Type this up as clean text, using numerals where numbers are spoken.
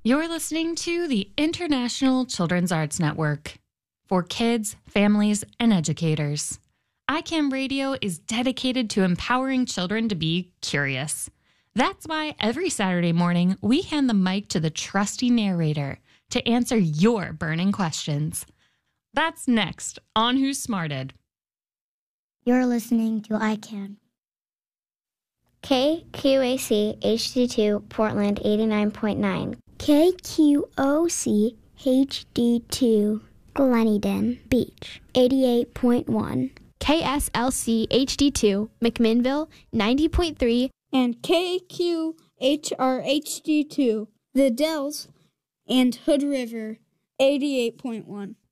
You're listening to the International Children's Arts Network for kids, families, and educators. ICAM Radio is dedicated to empowering children to be curious. That's why every Saturday morning we hand the mic to the trusty narrator to answer your burning questions. That's next on Who's Smarted. You're listening to ICAN. KQAC HD2 Portland 89.9. KQOC HD2 Gleneden Beach 88.1. KSLC HD2 McMinnville 90.3. And KQHR HD2 The Dells and Hood River 88.1.